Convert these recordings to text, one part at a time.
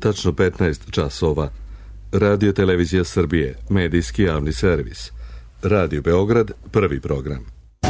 tačno 15 časova. Radio Televizija Srbije, medijski javni servis. Radio Beograd, prvi program.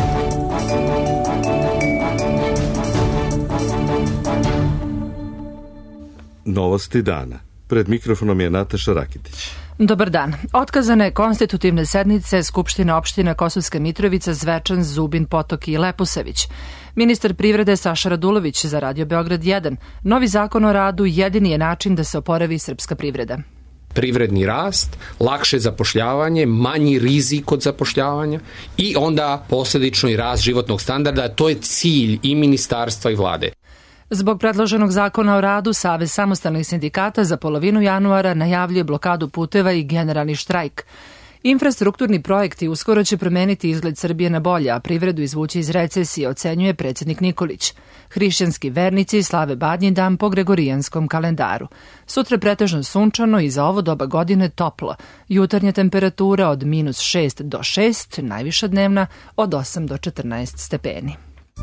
Novosti dana. Pred mikrofonom je Nataša Rakitić. Dobar dan. Otkazane konstitutivne sednice Skupštine opština Kosovska Mitrovica, Zvečan, Zubin Potok i Leposavić. Ministar privrede Saša Radulović za Radio Beograd 1. Novi zakon o radu jedini je način da se oporavi srpska privreda. Privredni rast, lakše zapošljavanje, manji rizik od zapošljavanja i onda posljedično i rast životnog standarda. To je cilj i ministarstva i vlade. Zbog predloženog zakona o radu, Savez samostalnih sindikata za polovinu januara najavljuje blokadu puteva i generalni štrajk. Infrastrukturni projekti uskoro će promeniti izgled Srbije na bolje, a privredu izvući iz recesije, ocenjuje predsjednik Nikolić. Hrišćanski vernici slave Badnji dan po gregorijanskom kalendaru. Sutra pretežno sunčano i za ovo doba godine toplo. Jutarnja temperatura od -6 do 6, najviša dnevna od 8 do 14 stepeni.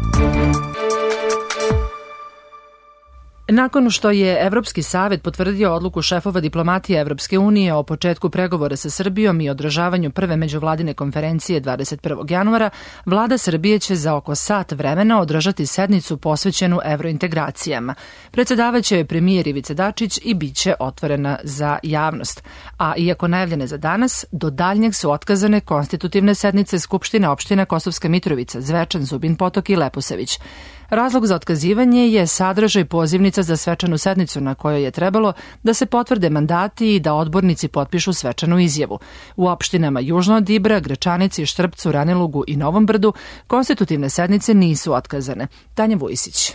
Nakon što je Evropski savet potvrdio odluku šefova diplomatije Evropske unije o početku pregovora sa Srbijom i održavanju prve međuvladine konferencije 21. januara, vlada Srbije će za oko sat vremena održati sednicu posvećenu evrointegracijama. Predsedavaće je premijer Ivica Dačić i bit će otvorena za javnost. A iako najavljene za danas, do daljnjeg su otkazane konstitutivne sednice Skupštine opština Kosovska Mitrovica, Zvečan, Zubin Potok i Leposavić. Razlog za otkazivanje je sadržaj pozivnica za svečanu sednicu na kojoj je trebalo da se potvrde mandati i da odbornici potpišu svečanu izjavu. U opštinama južno od Ibra, Gračanici, Štrpcu, Ranilugu i Novom Brdu konstitutivne sednice nisu otkazane. Tanja Vujisić.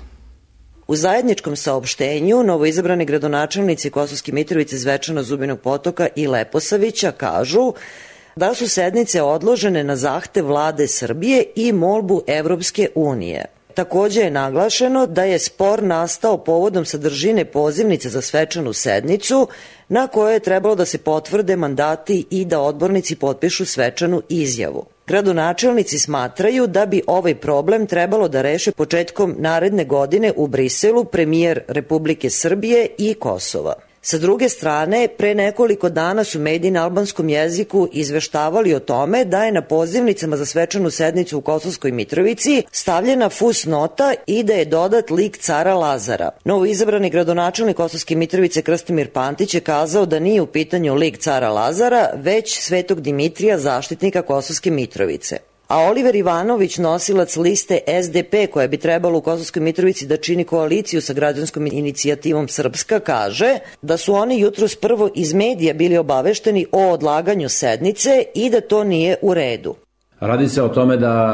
U zajedničkom saopštenju novoizabrani gradonačelnici Kosovske Mitrovice, Zvečana, Zubinog Potoka i Leposavića kažu da su sednice odložene na zahtev vlade Srbije i molbu Evropske unije. Takođe je naglašeno da je spor nastao povodom sadržine pozivnice za svečanu sednicu na kojoj je trebalo da se potvrde mandati i da odbornici potpišu svečanu izjavu. Gradonačelnici smatraju da bi ovaj problem trebalo da reše početkom naredne godine u Briselu premijer Republike Srbije i Kosova. Sa druge strane, pre nekoliko dana su mediji na albanskom jeziku izveštavali o tome da je na pozivnicama za svečanu sednicu u Kosovskoj Mitrovici stavljena fusnota i da je dodat lik cara Lazara. Novoizabrani gradonačelnik Kosovske Mitrovice Krstimir Pantić je kazao da nije u pitanju lik cara Lazara, već Svetog Dimitrija, zaštitnika Kosovske Mitrovice. A Oliver Ivanović, nosilac liste SDP koja bi trebalo u Kosovskoj Mitrovici da čini koaliciju sa građanskom inicijativom Srpska, kaže da su oni jutros prvo iz medija bili obavešteni o odlaganju sednice i da to nije u redu. Radi se o tome da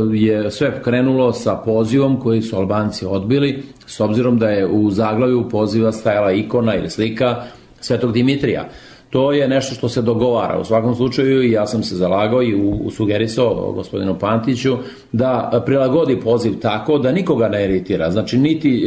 je sve krenulo sa pozivom koji su Albanci odbili, s obzirom da je u zaglavlju poziva stajala ikona ili slika Svetog Dimitrija. To je nešto što se dogovara u svakom slučaju i ja sam se zalagao i sugerisao gospodinu Pantiću da prilagodi poziv tako da nikoga ne iritira. Znači niti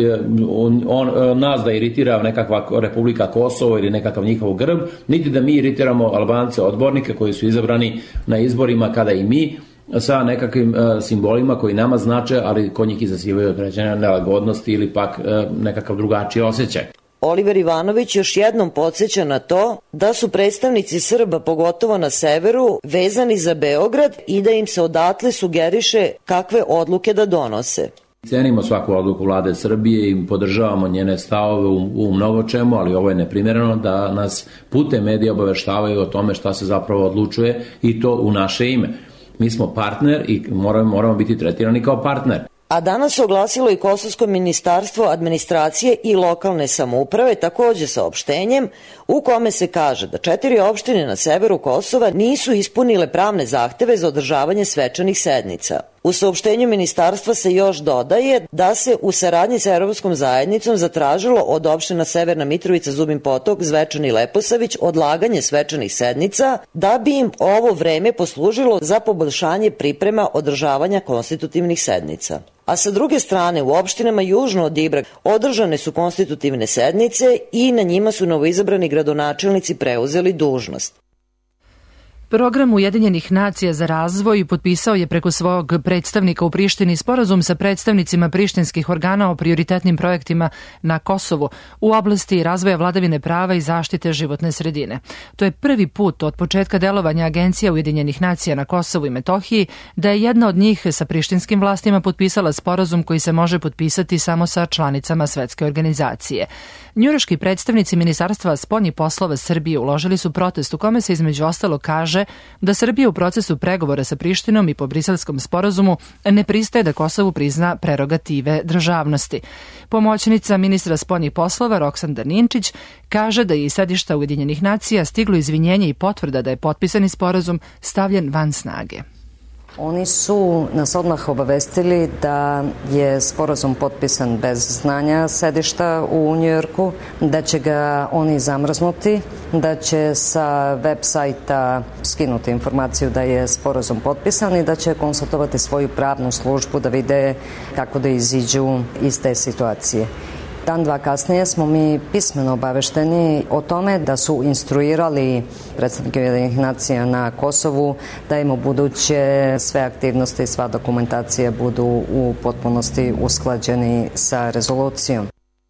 nas da iritira nekakva Republika Kosovo ili nekakav njihov grb, niti da mi iritiramo Albance odbornike koji su izabrani na izborima kada i mi sa nekakvim simbolima koji nama znače, ali kod njih izazivaju određene nelagodnosti ili pak nekakav drugačiji osjećaj. Oliver Ivanović još jednom podsjeća na to da su predstavnici Srba, pogotovo na severu, vezani za Beograd i da im se odatle sugeriše kakve odluke da donose. Cenimo svaku odluku vlade Srbije i podržavamo njene stavove u mnogo čemu, ali ovo je neprimjereno da nas putem medija obaveštavaju o tome šta se zapravo odlučuje i to u naše ime. Mi smo partner i moramo biti tretirani kao partner. A danas se oglasilo i Kosovsko ministarstvo administracije i lokalne samouprave takođe saopštenjem u kome se kaže da 4 opštine na severu Kosova nisu ispunile pravne zahteve za održavanje svečanih sednica. U saopštenju ministarstva se još dodaje da se u saradnji sa Evropskom zajednicom zatražilo od opština Severna Mitrovica, Zubin Potok, Zvečan i Leposavić odlaganje svečanih sednica da bi im ovo vreme poslužilo za poboljšanje priprema održavanja konstitutivnih sednica. A sa druge strane, u opštinama južno od Ibra održane su konstitutivne sednice i na njima su novoizabrani gradonačelnici preuzeli dužnost. Program Ujedinjenih nacija za razvoj potpisao je preko svog predstavnika u Prištini sporazum sa predstavnicima prištinskih organa o prioritetnim projektima na Kosovu u oblasti razvoja vladavine prava i zaštite životne sredine. To je prvi put od početka delovanja Agencija Ujedinjenih nacija na Kosovu i Metohiji da je jedna od njih sa prištinskim vlastima potpisala sporazum koji se može potpisati samo sa članicama Svetske organizacije. Njujorški predstavnici Ministarstva spoljnih poslova Srbije uložili su protest u kome se između ostalo kaže da Srbija u procesu pregovora sa Prištinom i po Briselskom sporazumu ne pristaje da Kosovu prizna prerogative državnosti. Pomoćnica ministra spoljnih poslova Roksanda Ninčić kaže da je iz sedišta Ujedinjenih nacija stiglo izvinjenje i potvrda da je potpisani sporazum stavljen van snage. Oni su nas odmah obavestili da je sporazum potpisan bez znanja sedišta u Njujorku, da će ga oni zamrznuti, da će sa web sajta skinuti informaciju da je sporazum potpisan i da će konsultovati svoju pravnu službu da vide kako da iziđu iz te situacije. Dan, dva kasnije smo mi pismeno obavešteni o tome da su instruirali predstavnike Ujedinjenih nacija na Kosovu da im u buduće sve aktivnosti i sva dokumentacija budu u potpunosti usklađeni sa rezolucijom.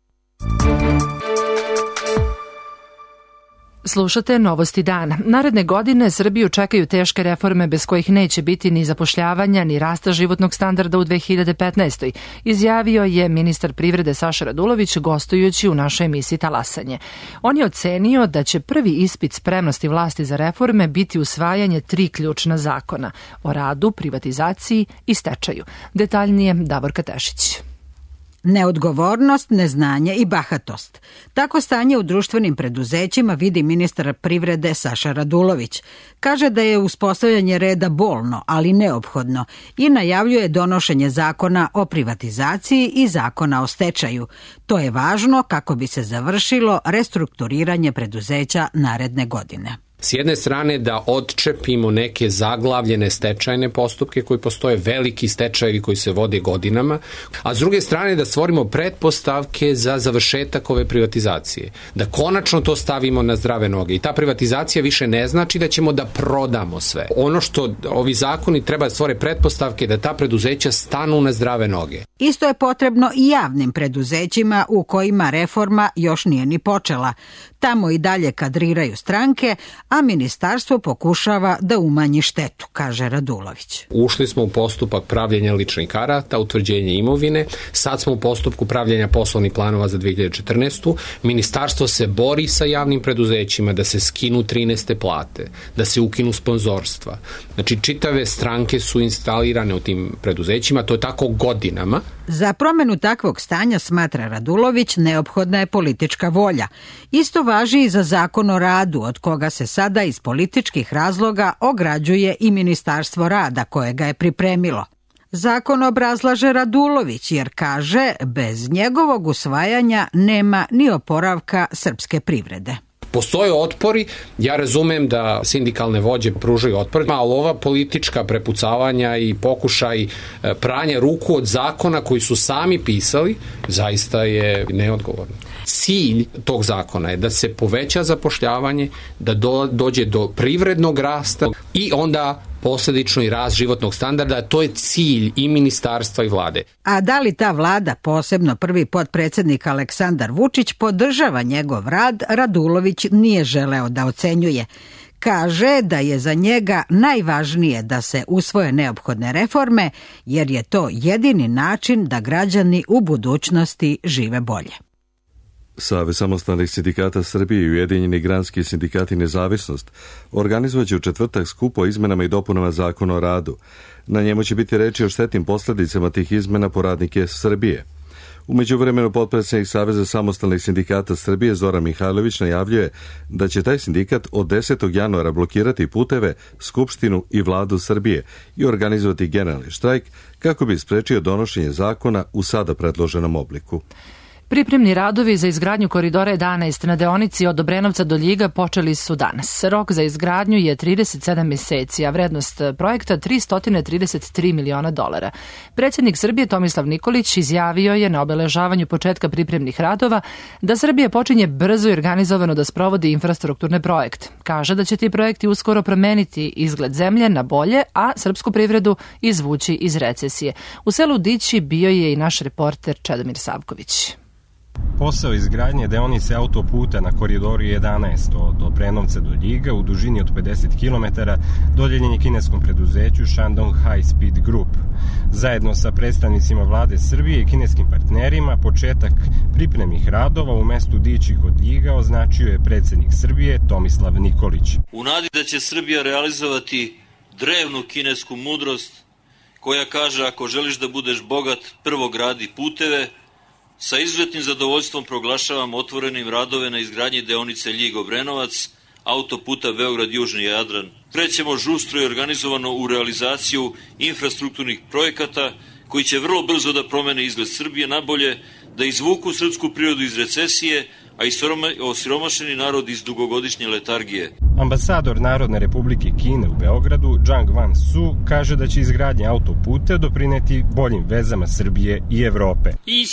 Slušate Novosti dana. Naredne godine Srbiju čekaju teške reforme bez kojih neće biti ni zapošljavanja ni rasta životnog standarda u 2015. Izjavio je ministar privrede Saša Radulović gostujući u našoj emisiji Talasanje. On je ocenio da će prvi ispit spremnosti vlasti za reforme biti usvajanje 3 ključna zakona o radu, privatizaciji i stečaju. Detaljnije Davorka Tešić. Neodgovornost, neznanje i bahatost. Tako stanje u društvenim preduzećima vidi ministar privrede Saša Radulović. Kaže da je uspostavljanje reda bolno, ali neophodno i najavljuje donošenje zakona o privatizaciji i zakona o stečaju. To je važno kako bi se završilo restrukturiranje preduzeća naredne godine. S jedne strane da odčepimo neke zaglavljene stečajne postupke koji postoje, veliki stečajevi koji se vode godinama, a s druge strane da stvorimo pretpostavke za završetak ove privatizacije. Da konačno to stavimo na zdrave noge. I ta privatizacija više ne znači da ćemo da prodamo sve. Ono što ovi zakoni treba da stvore pretpostavke da ta preduzeća stanu na zdrave noge. Isto je potrebno i javnim preduzećima u kojima reforma još nije ni počela. Tamo i dalje kadriraju stranke, a ministarstvo pokušava da umanji štetu, kaže Radulović. Ušli smo u postupak pravljenja ličnih karata, utvrđenje imovine, sad smo u postupku pravljenja poslovnih planova za 2014. Ministarstvo se bori sa javnim preduzećima da se skinu 13. plate, da se ukinu sponzorstva. Znači, čitave stranke su instalirane u tim preduzećima, to je tako godinama. Za promenu takvog stanja, smatra Radulović, neophodna je politička volja. Isto važi i za zakon o radu, od koga se sada iz političkih razloga ograđuje i Ministarstvo rada koje ga je pripremilo. Zakon obrazlaže Radulović jer kaže bez njegovog usvajanja nema ni oporavka srpske privrede. Postoje otpori, ja razumem da sindikalne vođe pružaju otpor, ali ova politička prepucavanja i pokušaj pranja ruku od zakona koji su sami pisali, zaista je neodgovorno. Cilj tog zakona je da se poveća zapošljavanje, da dođe do privrednog rasta i onda posledično i rast životnog standarda, to je cilj i ministarstva i vlade. A da li ta vlada, posebno prvi potpredsednik Aleksandar Vučić, podržava njegov rad, Radulović nije želeo da ocenjuje. Kaže da je za njega najvažnije da se usvoje neophodne reforme, jer je to jedini način da građani u budućnosti žive bolje. Savez samostalnih sindikata Srbije i Ujedinjeni granski sindikati Nezavisnost organizovaće u četvrtak skup o izmenama i dopunama Zakona o radu. Na njemu će biti reči o štetnim posledicama tih izmena po radnike Srbije. U međuvremenu potpredsjednik Saveza samostalnih sindikata Srbije Zoran Mihajlović najavljuje da će taj sindikat od 10. januara blokirati puteve, Skupštinu i vladu Srbije i organizovati generalni štrajk kako bi sprečio donošenje zakona u sada predloženom obliku. Pripremni radovi za izgradnju koridora 11 na deonici od Obrenovca do Ljiga počeli su danas. Rok za izgradnju je 37 meseci, a vrednost projekta $333 miliona. Predsjednik Srbije Tomislav Nikolić izjavio je na obeležavanju početka pripremnih radova da Srbija počinje brzo i organizovano da sprovodi infrastrukturne projekte. Kaže da će ti projekti uskoro promeniti izgled zemlje na bolje, a srpsku privredu izvući iz recesije. U selu Dići bio je i naš reporter Čedomir Savković. Posao izgradnje deonice autoputa na koridoru 11 od Obrenovca do Ljiga u dužini od 50 km dodjeljen je kineskom preduzeću Shandong High Speed Group. Zajedno sa predstavnicima vlade Srbije i kineskim partnerima početak pripremnih radova u mestu Dići kod Ljiga označio je predsjednik Srbije Tomislav Nikolić. U nadi da će Srbija realizovati drevnu kinesku mudrost koja kaže ako želiš da budeš bogat, prvo gradi puteve, sa izuzetnim zadovoljstvom proglašavam otvorenim radove na izgradnji deonice Ljig-Obrenovac, autoputa Beograd-Južni Jadran. Krećemo žustro i organizovano u realizaciju infrastrukturnih projekata koji će vrlo brzo da promene izgled Srbije nabolje, da izvuku srpsku prirodu iz recesije, a i osiromašeni narod iz dugogodišnje letargije. Ambasador Narodne Republike Kine u Beogradu, Zhang Wansu, kaže da će izgradnja autoputa doprineti boljim vezama Srbije i Evrope.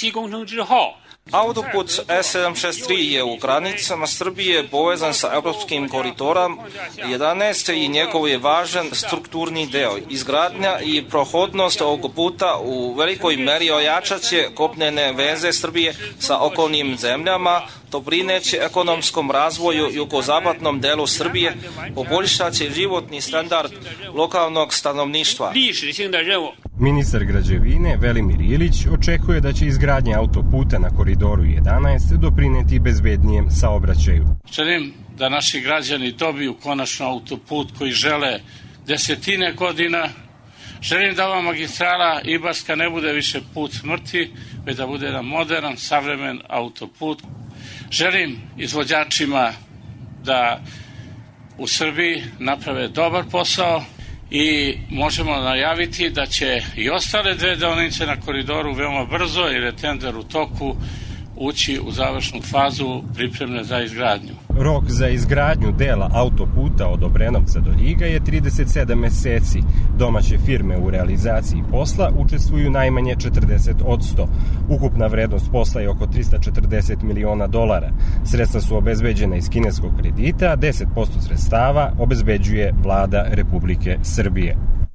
Autoput E763 je u granicama Srbije povezan sa evropskim koridorom 11 i njegov je važan strukturni deo. Izgradnja i prohodnost ovog puta u velikoj meri ojačat će kopnene veze Srbije sa okolnim zemljama, doprineće ekonomskom razvoju jugozapadnom delu Srbije, poboljšat će životni standard lokalnog stanovništva. Ministar građevine Velimir Ilić očekuje da će izgradnja autoputa na koridoru 11 doprineti bezbednijem saobraćaju. Želim da naši građani dobiju konačno autoput koji žele desetine godina. Želim da ova magistrala Ibarska ne bude više put smrti, već da bude jedan modern, savremen autoput. Želim izvođačima da u Srbiji naprave dobar posao i možemo najaviti da će i ostale dve deonice na koridoru veoma brzo, jer je tender u toku, ući u završnu fazu pripremne za izgradnju. Rok za izgradnju dela autoputa od Obrenovca do Ljiga je 37 meseci. Domaće firme u realizaciji posla učestvuju najmanje 40%. Ukupna vrednost posla je oko $340 miliona. Sredstva su obezbeđena iz kineskog kredita, a 10% sredstava obezbeđuje vlada Republike Srbije.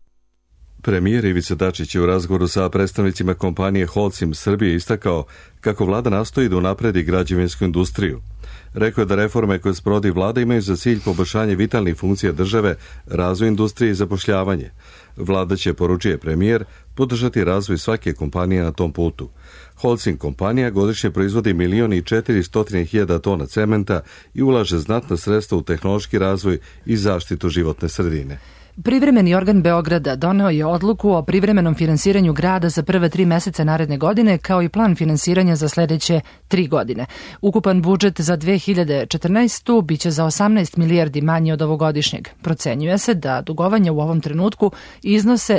Premijer Ivica Dačić je u razgovoru sa predstavnicima kompanije Holcim Srbije istakao kako vlada nastoji da unapredi građevinsku industriju. Rekao je da reforme koje sprovodi vlada imaju za cilj poboljšanje vitalnih funkcija države, razvoj industrije i zapošljavanje. Vlada će, poručuje premijer, podržati razvoj svake kompanije na tom putu. Holcim kompanija godišnje proizvodi 1.400.000 tona cementa i ulaže znatna sredstva u tehnološki razvoj i zaštitu životne sredine. Privremeni organ Beograda doneo je odluku o privremenom finansiranju grada za prve 3 meseca naredne godine, kao i plan finansiranja za sledeće 3 godine. Ukupan budžet za 2014. biće za 18 milijardi manji od ovogodišnjeg. Procenjuje se da dugovanja u ovom trenutku iznose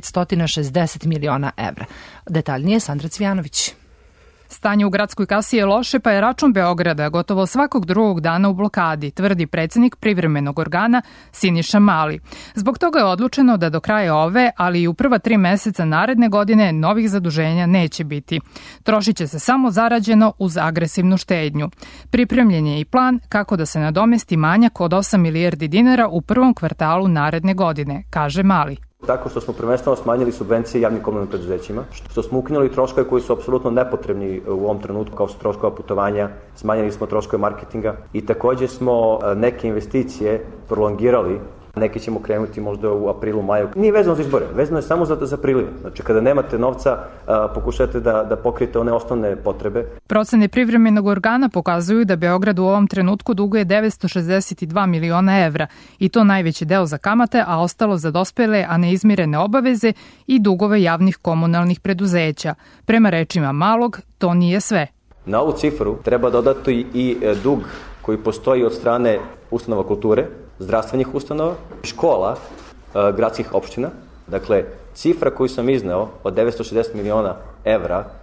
960 miliona evra. Detaljnije Sandra Cvijanović. Stanje u gradskoj kasi je loše, pa je račun Beograda gotovo svakog drugog dana u blokadi, tvrdi predsjednik privremenog organa Siniša Mali. Zbog toga je odlučeno da do kraja ove, ali i u prva 3 meseca naredne godine novih zaduženja neće biti. Trošit će se samo zarađeno uz agresivnu štednju. Pripremljen je i plan kako da se nadomesti manjak od 8 milijardi dinara u prvom kvartalu naredne godine, kaže Mali. Tako što smo prvenstveno smanjili subvencije javnim komunalnim preduzećima, što smo ukinuli troškove koji su apsolutno nepotrebni u ovom trenutku, kao su troškova putovanja, smanjili smo troškove marketinga i takođe smo neke investicije prolongirali. Neki ćemo krenuti možda u aprilu, maju. Nije vezano za izbore, vezano je samo za priliv. Znači, kada nemate novca, pokušajte da pokrijete one osnovne potrebe. Procene privremenog organa pokazuju da Beograd u ovom trenutku duguje 962 miliona evra i to najveći deo za kamate, a ostalo za dospele, a neizmirene obaveze i dugove javnih komunalnih preduzeća. Prema rečima Malog, to nije sve. Na ovu cifru treba dodati i dug koji postoji od strane ustanova kulture, zdravstvenih ustanova, škola, gradskih opština. Dakle, cifra koju sam izneo od 960 miliona evra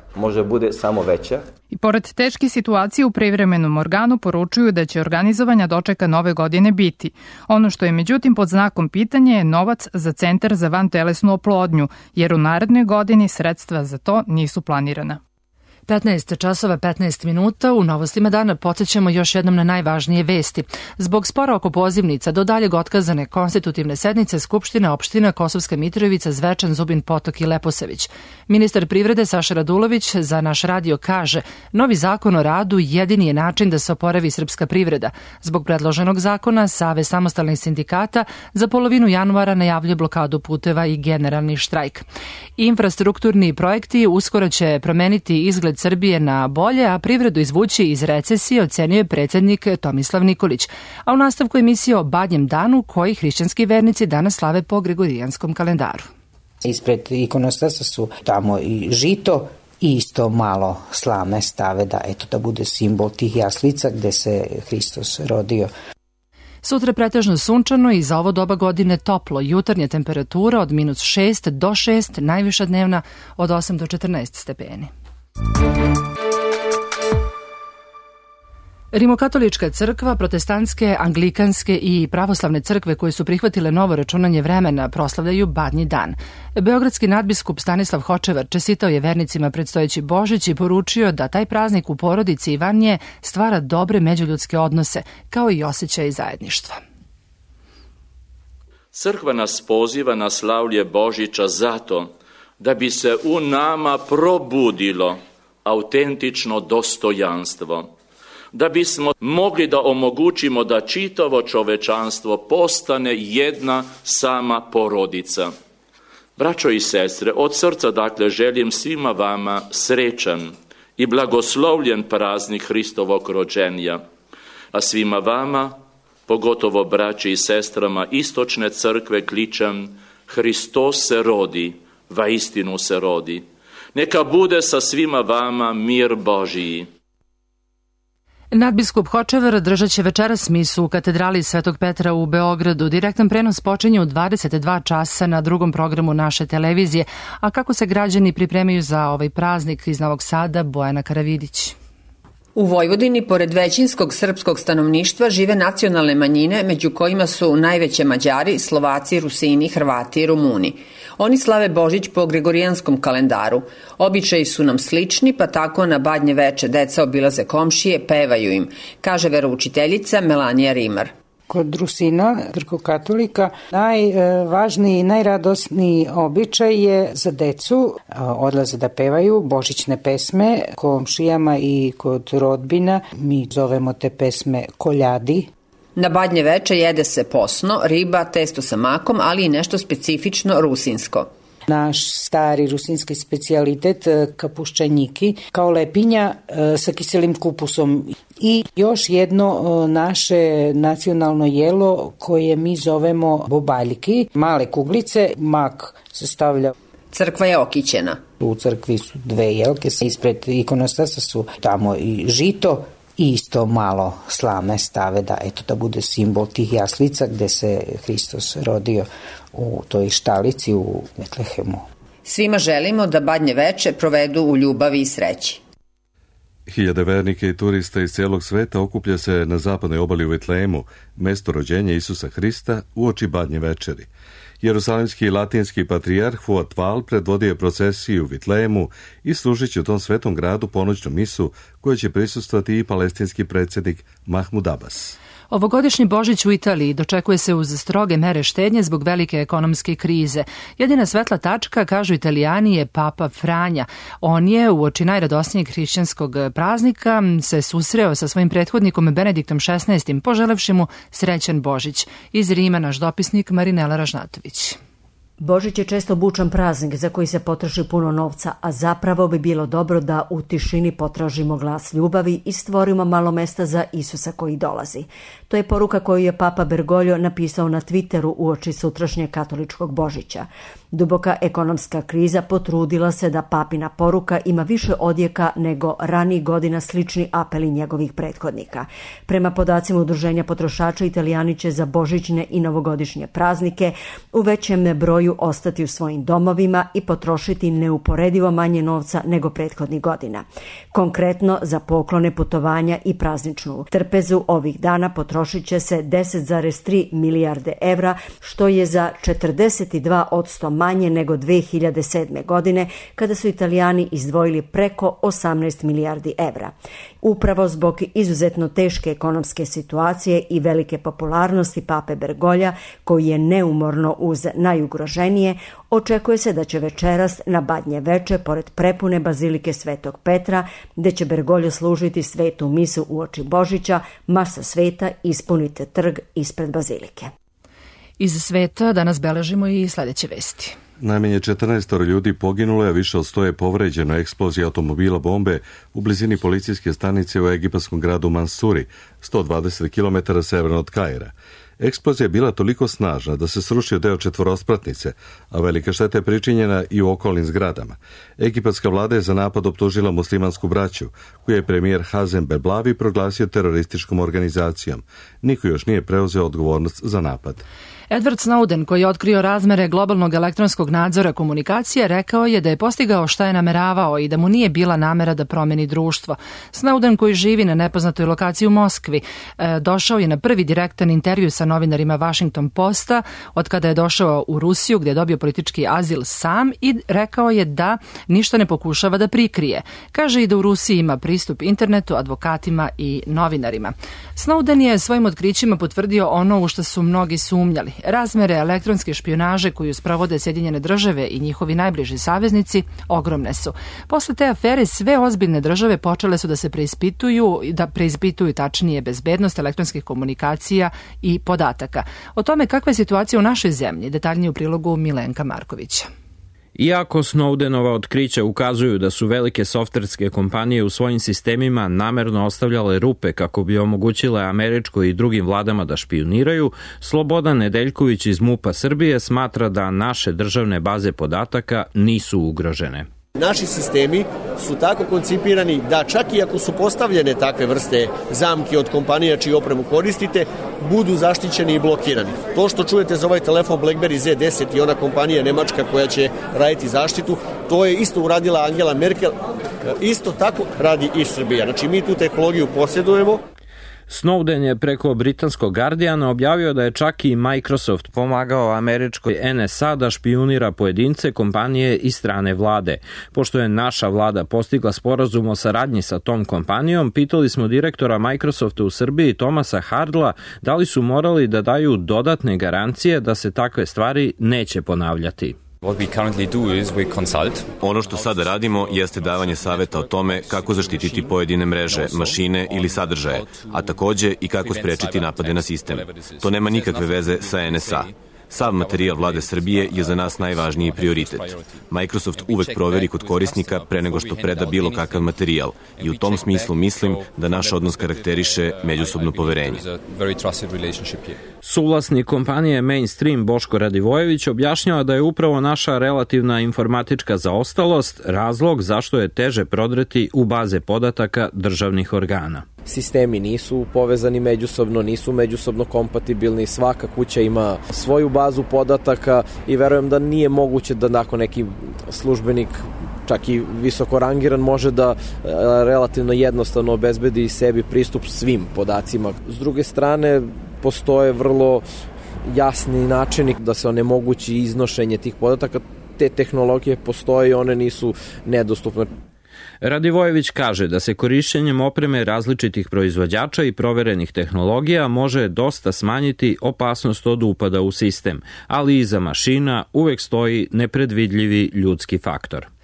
može bude samo veća. I pored teške situacije u privremenom organu poručuju da će organizovanja dočeka nove godine biti. Ono što je međutim pod znakom pitanja je novac za centar za vantelesnu oplodnju, jer u narednoj godini sredstva za to nisu planirana. 15 časova 15 minuta. U novostima dana podsjećamo još jednom na najvažnije vesti. Zbog spora oko pozivnica do daljeg otkazane konstitutivne sednice Skupštine opština Kosovska Mitrovica, Zvečan, Zubin Potok i Leposavić. Ministar privrede Saša Radulović za naš radio kaže: novi zakon o radu jedini je način da se oporavi srpska privreda. Zbog predloženog zakona Savez samostalnih sindikata za polovinu januara najavljuje blokadu puteva i generalni štrajk. Infrastrukturni projekti uskoro će promeniti izgled Srbije na bolje, a privredu izvući iz recesije, ocenio je predsjednik Tomislav Nikolić. A u nastavku emisije o Badnjem danu, koji hrišćanski vernici danas slave po gregorijanskom kalendaru. Ispred ikonostasa su tamo i žito i isto malo slame stave da bude simbol tih jaslica gde se Hristos rodio. Sutra pretežno sunčano i za ovo doba godine toplo. Jutarnja temperatura od -6 do 6, najviša dnevna od 8 do 14 stepeni. Rimokatolička crkva, protestantske, anglikanske i pravoslavne crkve koje su prihvatile novo računanje vremena proslavljaju Badnji dan. Beogradski nadbiskup Stanislav Hočevar čestitao je vernicima predstojeći Božić i poručio da taj praznik u porodici i van nje stvara dobre međuljudske odnose, kao i osjećaj zajedništva. Crkva nas poziva na slavlje Božića zato da bi se u nama probudilo autentično dostojanstvo, da bismo mogli da omogućimo da čitavo čovečanstvo postane jedna sama porodica. Braćo i sestre, od srca dakle želim svima vama srećan i blagoslovljen praznik Hristovog rođenja, a svima vama, pogotovo braći i sestrama Istočne crkve, kličem: Hristos se rodi, vaistinu se rodi. Neka bude sa svima vama mir Božiji. Nadbiskup Hočevar držat će večeras misu u katedrali Svetog Petra u Beogradu. Direktan prenos počinje u 22 časa na drugom programu naše televizije. A kako se građani pripremaju za ovaj praznik, iz Novog Sada, Bojana Karavidić. U Vojvodini, pored većinskog srpskog stanovništva, žive nacionalne manjine, među kojima su najveće Mađari, Slovaci, Rusini, Hrvati i Rumuni. Oni slave Božić po gregorijanskom kalendaru. Običaji su nam slični, pa tako na Badnje veče deca obilaze komšije, pevaju im, kaže veroučiteljica Melanija Rimar. Kod Rusina, grkokatolika, najvažniji i najradosniji običaj je za decu. Odlaze da pevaju božićne pesme komšijama i kod rodbina. Mi zovemo te pesme koljadi. Na Badnje veče jede se posno, riba, testo sa makom, ali i nešto specifično rusinsko. Naš stari rusinski specijalitet kapuščanjiki, kao lepinja sa kiselim kupusom. I još jedno naše nacionalno jelo koje mi zovemo bobaljki, male kuglice, mak se stavlja. Crkva je okićena. U crkvi su dve jelke, ispred ikonostasa su tamo i žito i isto malo slame stave da bude simbol tih jaslica gde se Hristos rodio u toj štalici u Betlehemu. Svima želimo da Badnje veče provedu u ljubavi i sreći. Hiljade vernika i turista iz cijelog sveta okuplja se na zapadnoj obali u Betlehemu, mesto rođenja Isusa Hrista, uoči Badnje večeri. Jerusalimski i latinski patrijarh Fuad Val predvodio je procesiju u Betlehemu i služit će u tom svetom gradu ponoćnu misu koju će prisustvovati i palestinski predsjednik Mahmud Abbas. Ovogodišnji Božić u Italiji dočekuje se uz stroge mere štednje zbog velike ekonomske krize. Jedina svetla tačka, kažu Italijani, je Papa Franja. On je uoči najradosnijeg hrišćanskog praznika se susreo sa svojim prethodnikom Benediktom XVI, poželevši mu srećan Božić. Iz Rima naš dopisnik Marinela Ražnatović. Božić je često bučan praznik za koji se potroši puno novca, a zapravo bi bilo dobro da u tišini potražimo glas ljubavi i stvorimo malo mesta za Isusa koji dolazi. To je poruka koju je Papa Bergoglio napisao na Twitteru uoči sutrašnjeg katoličkog Božića. Duboka ekonomska kriza potrudila se da papina poruka ima više odjeka nego ranijih godina slični apeli njegovih prethodnika. Prema podacima Udruženja potrošača, Italijani će za božićne i novogodišnje praznike u većem broju ostati u svojim domovima i potrošiti neuporedivo manje novca nego prethodnih godina. Konkretno, za poklone, putovanja i prazničnu trpezu ovih dana potrošit će se 10,3 milijarde evra, što je za 42% manje nego 2007. godine, kada su Italijani izdvojili preko 18 milijardi evra. Upravo zbog izuzetno teške ekonomske situacije i velike popularnosti pape Bergolja, koji je neumorno uz najugroženije, očekuje se da će večeras na Badnje veče, pored prepune bazilike Svetog Petra, gde će Bergoglio služiti svetu misu uoči Božića, masa sveta ispunite trg ispred bazilike. Iz sveta danas beležimo i sledeće vesti. Najmanje 14 ljudi poginulo, a više od 100 je povređeno eksplozija automobila bombe u blizini policijske stanice u egipatskom gradu Mansuri, 120 km severno od Kaira. Eksplozija je bila toliko snažna da se srušio deo četvorospratnice, a velika šteta je pričinjena i u okolnim zgradama. Egipatska vlada je za napad optužila muslimansku braću, koju je premijer Hazem Beblavi proglasio terorističkom organizacijom. Niko još nije preuzeo odgovornost za napad. Edward Snowden, koji je otkrio razmere globalnog elektronskog nadzora komunikacije, rekao je da je postigao šta je nameravao i da mu nije bila namera da promeni društvo. Snowden, koji živi na nepoznatoj lokaciji u Moskvi, došao je na prvi direktan intervju sa novinarima Washington Posta od kada je došao u Rusiju, gdje je dobio politički azil sam, i rekao je da ništa ne pokušava da prikrije. Kaže i da u Rusiji ima pristup internetu, advokatima i novinarima. Snowden je svojim otkrićima potvrdio ono u što su mnogi sumnjali. Razmere elektronske špijunaže koju sprovode Sjedinjene države i njihovi najbliži saveznici ogromne su. Posle te afere sve ozbiljne države počele su da preispituju tačnije bezbednost elektronskih komunikacija i podataka. O tome kakva je situacija u našoj zemlji, detaljnije u prilogu Milenka Markovića. Iako Snowdenova otkrića ukazuju da su velike softverske kompanije u svojim sistemima namerno ostavljale rupe kako bi omogućile američkoj i drugim vladama da špijuniraju, Slobodan Nedeljković iz MUP-a Srbije smatra da naše državne baze podataka nisu ugrožene. Naši sistemi su tako koncipirani da čak i ako su postavljene takve vrste zamki od kompanija čiju opremu koristite, budu zaštićeni i blokirani. To što čujete za ovaj telefon BlackBerry Z10 i ona kompanija nemačka koja će raditi zaštitu, to je isto uradila Angela Merkel, isto tako radi i Srbija. Znači mi tu tehnologiju posjedujemo. Snowden je preko britanskog Guardiana objavio da je čak i Microsoft pomagao američkoj NSA da špijunira pojedince, kompanije i strane vlade. Pošto je naša vlada postigla sporazum o saradnji sa tom kompanijom, pitali smo direktora Microsofta u Srbiji Tomasa Hardla da li su morali da daju dodatne garancije da se takve stvari neće ponavljati. Ono što sada radimo jeste davanje saveta o tome kako zaštititi pojedine mreže, mašine ili sadržaje, a takođe i kako sprečiti napade na sistem. To nema nikakve veze sa NSA. Sav materijal vlade Srbije je za nas najvažniji prioritet. Microsoft uvek proveri kod korisnika pre nego što preda bilo kakav materijal i u tom smislu mislim da naš odnos karakteriše međusobno poverenje. Suvlasnik kompanije Mainstream Boško Radivojević objašnjava da je upravo naša relativna informatička zaostalost razlog zašto je teže prodreti u baze podataka državnih organa. Sistemi nisu povezani međusobno, nisu međusobno kompatibilni, svaka kuća ima svoju bazu podataka i verujem da nije moguće da nakon neki službenik, čak i visoko rangiran, može da relativno jednostavno obezbedi sebi pristup svim podacima. S druge strane, postoje vrlo jasni načini da se onemogući iznošenje tih podataka. Te tehnologije postoje i one nisu nedostupne. Radivojević kaže da se korišćenjem opreme različitih proizvođača i proverenih tehnologija može dosta smanjiti opasnost od upada u sistem, ali iza mašina uvek stoji nepredvidljivi ljudski faktor.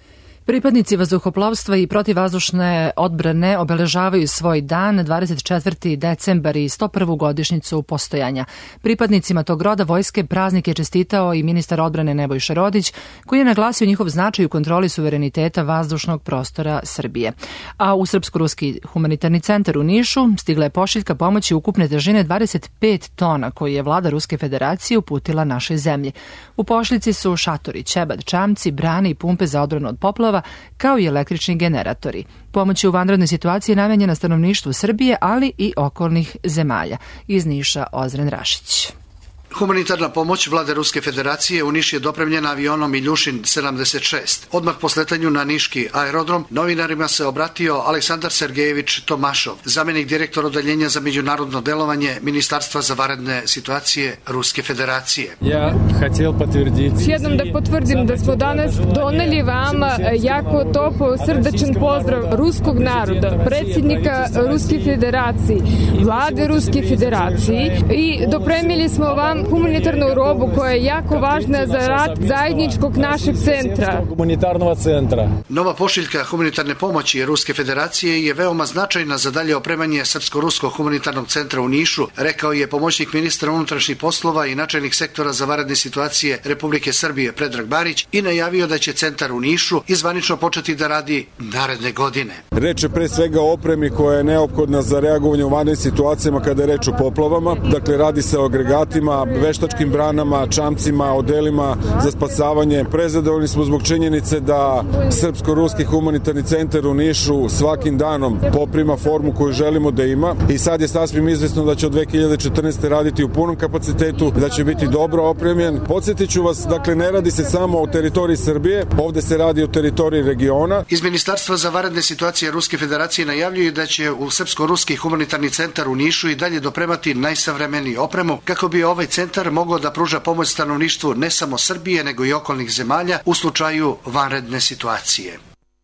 Pripadnici vazduhoplovstva i protivvazdušne odbrane obeležavaju svoj dan 24. decembar i 101. godišnjicu postojanja. Pripadnicima tog roda vojske praznik je čestitao i ministar odbrane Nebojša Rodić, koji je naglasio njihov značaj u kontroli suvereniteta vazdušnog prostora Srbije. A u Srpsko-ruski humanitarni centar u Nišu stigla je pošiljka pomoći ukupne težine 25 tona koju je vlada Ruske federacije uputila našoj zemlji. U pošiljci su šatori, ćebad, čamci, brane i pumpe za odbranu od poplava, kao i električni generatori. Pomoć je u vanrednoj situaciji namenjena stanovništvu Srbije, ali i okolnih zemalja. Iz Niša Ozren Rašić. Humanitarna pomoć vlade Ruske federacije u Niš je dopremljena avionom Iljušin 76. Odmah po sletanju na niški aerodrom novinarima se obratio Aleksandar Sergejević Tomašov, zamjenik direktora odeljenja za međunarodno delovanje Ministarstva za vanredne situacije Ruske federacije. Ja htio potvrditi. Jednom da potvrdim da smo danas doneli vama jako topao srdačan pozdrav ruskog naroda, predsjednika Ruske federacije, vlade Ruske federacije i dopremili smo vam humanitarnu robu koja je jako važna za rad zajedničkog našeg centra. Humanitarnog centra. Nova pošiljka humanitarne pomoći Ruske federacije je veoma značajna za dalje opremanje Srpsko-ruskog humanitarnog centra u Nišu, rekao je pomoćnik ministra unutrašnjih poslova i načelnik sektora za vanredne situacije Republike Srbije Predrag Barić i najavio da će centar u Nišu zvanično početi da radi naredne godine. Reč je pre svega o opremi koja je neophodna za reagovanje u vanrednim situacijama kada je reč o poplavama. Dakle, radi se o agregatima, veštačkim branama, čamcima, odelima za spasavanje. Prezadovoljni smo zbog činjenice da Srpsko-ruski humanitarni centar u Nišu svakim danom poprima formu koju želimo da ima i sad je sasvim izvesno da će od 2014. raditi u punom kapacitetu, da će biti dobro opremljen. Podsjetit ću vas, dakle, ne radi se samo o teritoriji Srbije, ovde se radi o teritoriji regiona. Iz Ministarstva za vanredne situacije Ruske federacije najavljuju da će u Srpsko-ruski humanitarni centar u Nišu i dalje dopremati najsavremeniju opremu kako bi ovaj centar mogao da pruža pomoć stanovništvu ne samo Srbije, nego i okolnih zemalja u slučaju vanredne situacije.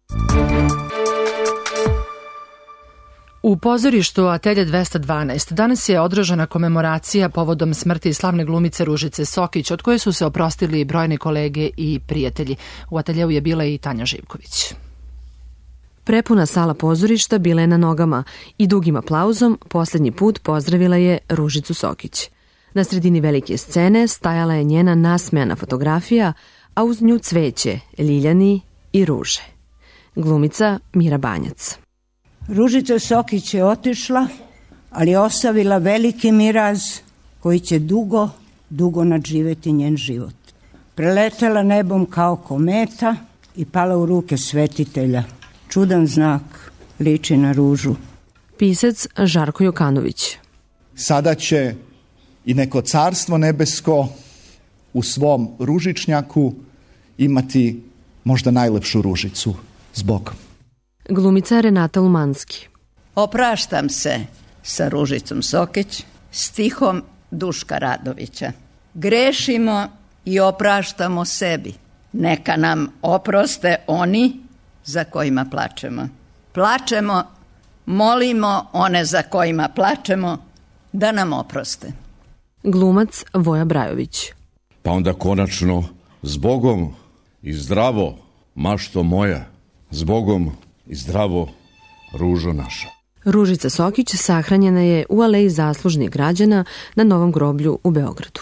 U pozorištu Atelje 212 danas je održana komemoracija povodom smrti slavne glumice Ružice Sokić, od koje su se oprostili brojni kolege i prijatelji. U ateljeu je bila i Tanja Živković. Prepuna sala pozorišta bila je na nogama i dugim aplauzom posljednji put pozdravila je Ružicu Sokić. Na sredini velike scene stajala je njena nasmejana fotografija, a uz nju cveće, ljiljani i ruže. Glumica Mira Banjac. Ružica Sokić je otišla, ali ostavila veliki miraz koji će dugo, dugo nadživeti njen život. Preletela nebom kao kometa i pala u ruke svetitelja. Čudan znak, liči na ružu. Pisac Žarko Jokanović. Sada će i neko carstvo nebesko u svom ružičnjaku imati možda najlepšu ružicu s Bogom. Glumica Renata Lumanski. Opraštam se sa Ružicom Sokić, stihom Duška Radovića. Grešimo i opraštamo sebi. Neka nam oproste oni za kojima plačemo. Plačemo, molimo one za kojima plačemo da nam oproste. Glumac Voja Brajović. Pa onda konačno s Bogom i zdravo, mašto moja, s Bogom i zdravo, ružo naša. Ružica Sokić sahranjena je u aleji zaslužnih građana na Novom groblju u Beogradu.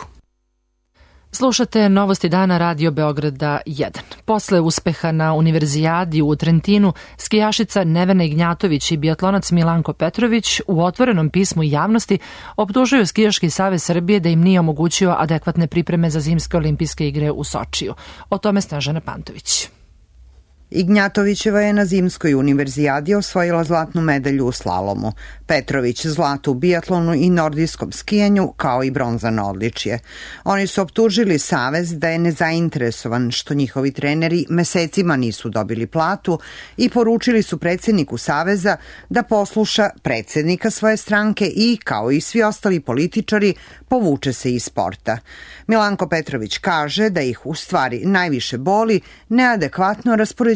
Slušate Novosti dana Radio Beograda 1. Posle uspeha na Univerzijadi u Trentinu, skijašica Nevena Ignjatović i biatlonac Milanko Petrović u otvorenom pismu javnosti optužuju Skijaški savez Srbije da im nije omogućio adekvatne pripreme za zimske olimpijske igre u Sočiju. O tome Snežana Pantović. Ignjatovićeva je na zimskoj univerzijadi osvojila zlatnu medalju u slalomu, Petrović zlato u biatlonu i nordijskom skijanju, kao i bronzano odličje. Oni su optužili savez da je nezainteresovan što njihovi treneri mesecima nisu dobili platu i poručili su predsjedniku saveza da posluša predsjednika svoje stranke i, kao i svi ostali političari, povuče se iz sporta. Milanko Petrović kaže da ih u stvari najviše boli neadekvatno raspoređenje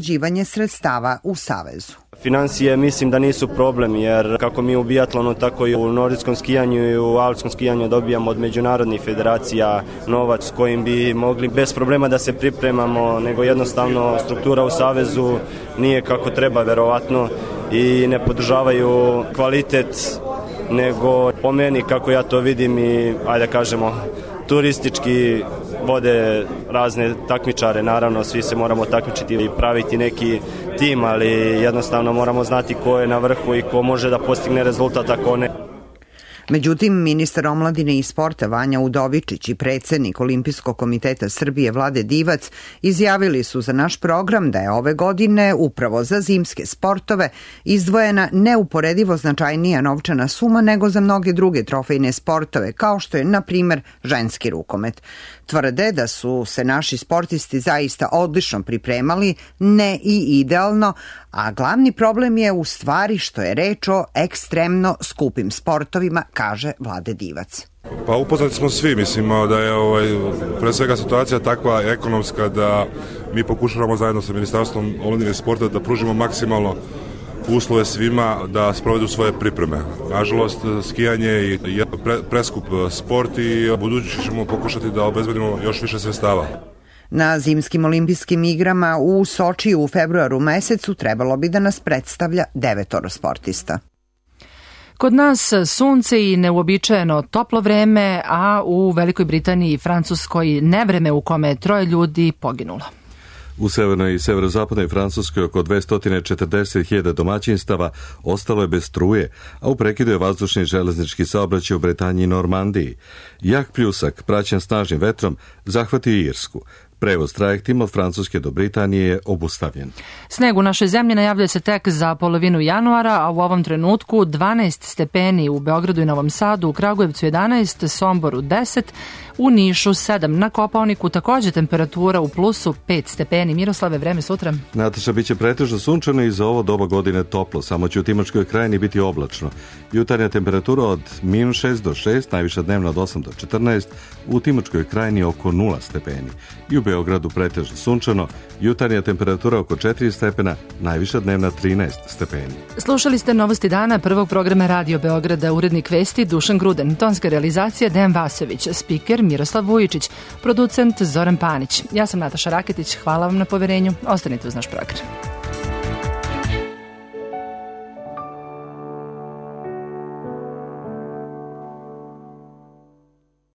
obezbeđivanje sredstava u Savezu. Financije mislim da nisu problem, jer kako mi u biatlonu, tako i u nordijskom skijanju i u alpskom skijanju dobijamo od međunarodnih federacija novac kojim bi mogli bez problema da se pripremamo, nego jednostavno struktura u Savezu nije kako treba verovatno i ne podržavaju kvalitet, nego po meni kako ja to vidim i ajde kažemo turistički vode razne takmičare, naravno svi se moramo takmičiti i praviti neki tim, ali jednostavno moramo znati ko je na vrhu i ko može da postigne rezultat, ako ne. Međutim, ministar omladine i sporta Vanja Udovičić i predsednik Olimpijskog komiteta Srbije Vlade Divac izjavili su za naš program da je ove godine upravo za zimske sportove izdvojena neuporedivo značajnija novčana suma nego za mnoge druge trofejne sportove, kao što je, na primer, ženski rukomet. Tvrde da su se naši sportisti zaista odlično pripremali, ne i idealno, a glavni problem je u stvari što je reč o ekstremno skupim sportovima, kaže Vlade Divac. Pa upoznati smo svi, mislimo da je pre svega situacija takva ekonomska da mi pokušavamo zajedno sa Ministarstvom omladine i sporta da pružimo maksimalno uslove svima da sprovedu svoje pripreme. Nažalost, skijanje je preskup sport i budući ćemo pokušati da obezbedimo još više sredstava. Na zimskim olimpijskim igrama u Sočiju u februaru mesecu trebalo bi da nas predstavlja 9 sportista. Kod nas sunce i neuobičajeno toplo vreme, a u Velikoj Britaniji i Francuskoj nevreme u kome je 3 ljudi poginulo. U severnoj i severozapadnoj Francuskoj oko 240.000 domaćinstava ostalo je bez struje, a u prekidu je vazdušni i železnički saobraćaj u Bretanji i Normandiji. Jak pljusak, praćen snažnim vetrom, zahvatio Irsku. Prevoz trajektima od Francuske do Britanije je obustavljen. Sneg u našoj zemlji najavljuje se tek za polovinu januara, a u ovom trenutku 12 stepeni u Beogradu i Novom Sadu, u Kragujevcu 11, Somboru 10, u Nišu 7, na Kopaoniku takođe temperatura u plusu 5 stepeni. Miroslave, vreme sutra? Nataša, biće pretežno sunčano i za ovo doba godine toplo, samo će u Timočkoj krajini biti oblačno. Jutarnja temperatura od -6 do 6, najviša dnevna od 8 do 14, u Timočkoj krajini oko 0 stepeni. I u Beogradu pretežno sunčano, jutarnja temperatura oko 4 stepena, najviša dnevna 13 stepeni. Slušali ste Novosti dana prvog programa Radio Beograda, urednik vesti Dušan Gruden, tonska realizacija Dejan Vasović, spiker Miroslav Vujičić, producent Zoran Panić. Ja sam Nataša Raketić, hvala vam na poverenju, ostanite uz naš program.